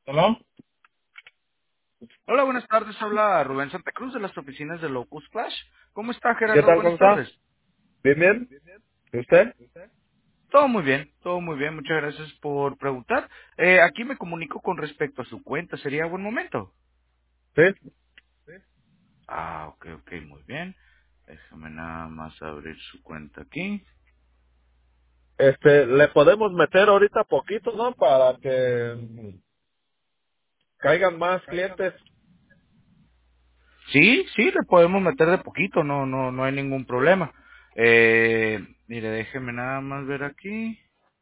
¿Hola? Hola, buenas tardes. Habla Rubén Santa Cruz de las oficinas de Locus Flash. ¿Cómo está, ¿Qué Gerardo? tal? ¿Cómo Buenas está? tardes. ¿Bien, bien? ¿Y usted? Todo muy bien, todo muy bien. Muchas gracias por preguntar. Aquí me comunico con respecto a su cuenta. ¿Sería buen momento? Sí. Ah, ok, ok, muy bien. Déjame nada más abrir su cuenta aquí. Le podemos meter ahorita poquito, ¿no? Para que caigan más clientes. Sí, sí, le podemos meter de poquito. No hay ningún problema. Mire, déjeme nada más ver aquí.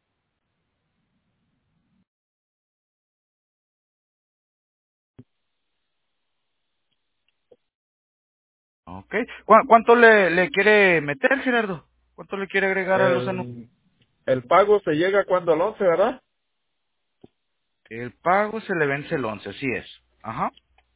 Ok. ¿Cuánto le quiere meter, Gerardo? ¿Cuánto le quiere agregar a los anuncios? El pago se llega cuando el 11, ¿verdad? El pago se le vence el 11, así es. Ajá.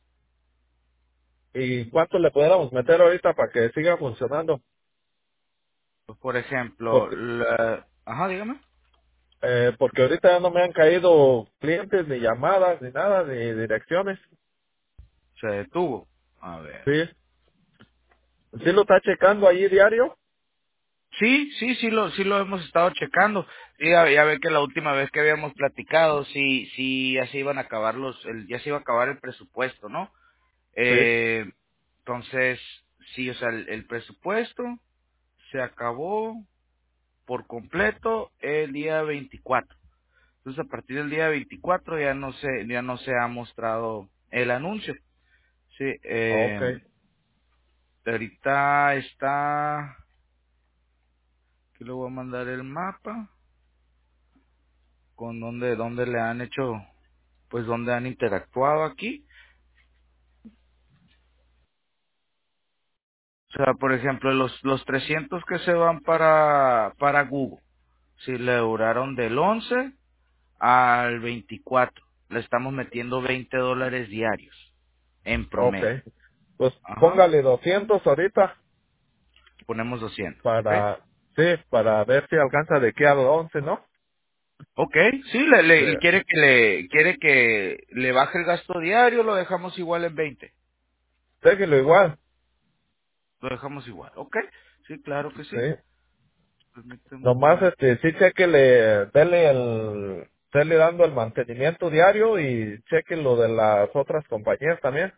¿Y cuánto le pudiéramos meter ahorita para que siga funcionando? Pues, por ejemplo, Porque, ajá, dígame. porque ahorita ya no me han caído clientes, ni llamadas, ni nada, ni direcciones. Se detuvo. A ver. Sí. ¿Sí lo está checando ahí diario? Sí, sí, sí lo hemos estado checando. Sí, ya ve que la última vez que habíamos platicado, sí, ya se iban a acabar ya se iba a acabar el presupuesto, ¿no? Sí. Entonces, sí, o sea, el presupuesto se acabó por completo el día 24. Entonces, a partir del día 24 ya no se ha mostrado el anuncio. Sí, Ok. ahorita está, aquí le voy a mandar el mapa con donde le han hecho, pues donde han interactuado aquí. O sea, por ejemplo, los 300 que se van para Google, si le duraron del 11 al 24, le estamos metiendo $20 diarios en Ok. promedio. Pues Ajá, póngale 200 ahorita. ponemos 200, ¿ok? Para, sí, para ver si alcanza de aquí al 11, ¿no? Ok, sí, Sí. quiere que le baje el gasto diario, lo dejamos igual en 20. Déjelo igual. Lo dejamos igual, ok. Sí, claro que sí. Sí. Permíteme un Nomás, momento. sí chequele, dele dando el mantenimiento diario y cheque lo de las otras compañías también,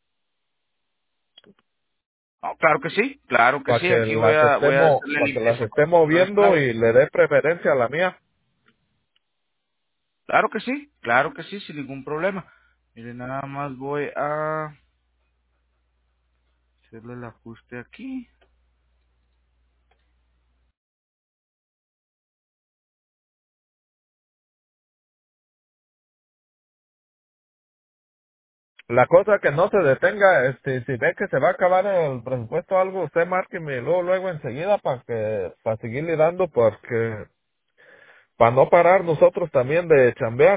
No, claro que sí. Aquí voy a hacerle para que las limpieza esté con los colores moviendo clave. y le dé preferencia a la mía. Claro que sí, sin ningún problema. Mire, nada más voy a hacerle el ajuste aquí. La cosa que no se detenga, si ve que se va a acabar el presupuesto o algo, usted márqueme luego enseguida para seguirle dando porque, para no parar nosotros también de chambear.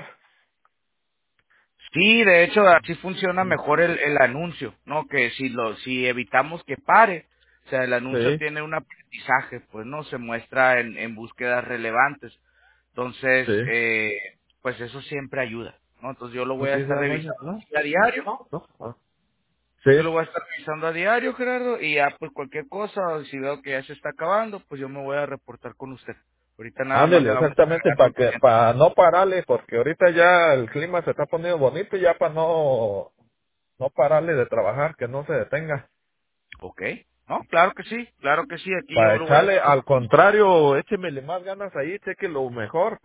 Sí, de hecho, así funciona mejor el anuncio, ¿no? Que si evitamos que pare, o sea, el anuncio Sí, tiene un aprendizaje, pues no se muestra en búsquedas relevantes. Entonces, sí. pues eso siempre ayuda, ¿no? Entonces yo lo voy a Aquí estar se baña, revisando ¿no? a diario. ¿No? Ah. Sí, Yo lo voy a estar revisando a diario, Gerardo, y ya pues cualquier cosa, si veo que ya se está acabando, pues yo me voy a reportar con usted. Ahorita nada más le ándele, vamos a exactamente agregar para los que, 200. para no pararle, porque ahorita ya el clima se está poniendo bonito y ya para no pararle de trabajar, que no se detenga. Ok. No, claro que sí, aquí Para yo lo voy a echarle, estar. al contrario, échemele más ganas ahí, cheque lo mejor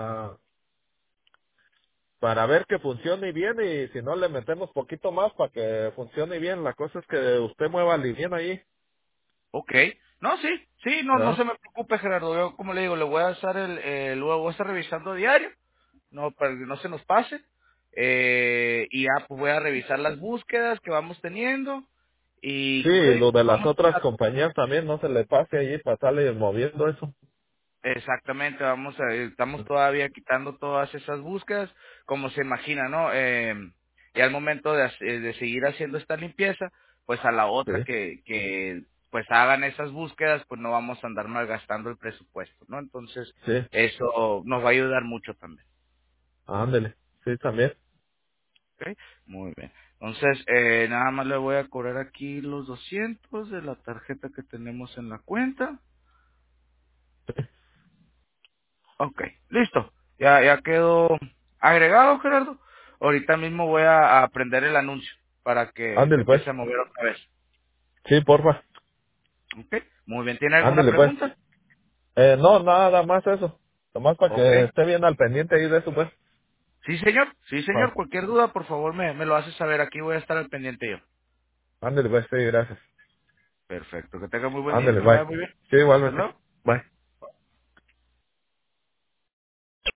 para ver que funcione bien y si no le metemos poquito más para que funcione bien. La cosa es que usted mueva bien ahí, Ok. No, sí, no ¿verdad? se me preocupe, Gerardo. Yo, como le digo, le voy a estar lo voy a estar revisando a diario, no, para que no se nos pase. Y ya, pues voy a revisar las búsquedas que vamos teniendo. Y Sí, como le digo, lo de las vamos otras a compañías también no se le pase ahí para estarle moviendo eso. exactamente, estamos todavía quitando todas esas búsquedas, como se imagina, ¿no? Y al momento de seguir haciendo esta limpieza, pues a la Sí, otra que pues hagan esas búsquedas, pues no vamos a andar malgastando el presupuesto, ¿no? Entonces, sí, eso nos va a ayudar mucho también. ándele, sí, también. Ok, muy bien. Entonces, nada más le voy a cobrar aquí los 200 de la tarjeta que tenemos en la cuenta. Ok, listo. Ya quedó agregado, Gerardo. Ahorita mismo voy a prender el anuncio para que se Ándale pues. empiece a mover otra vez. Sí, porfa. Ok, muy bien. ¿Tiene alguna Ándale pues. pregunta? No, nada más eso. Nomás para Ok. que esté bien al pendiente ahí de eso, pues. Sí, señor. Sí, Ah, señor. Cualquier duda, por favor, me lo hace saber. Aquí voy a estar al pendiente yo. ándale pues, sí, gracias. Perfecto. Que tenga muy buen día. Ándale, Que le vaya bye. muy bien. Sí, Hasta igualmente. luego. Bye.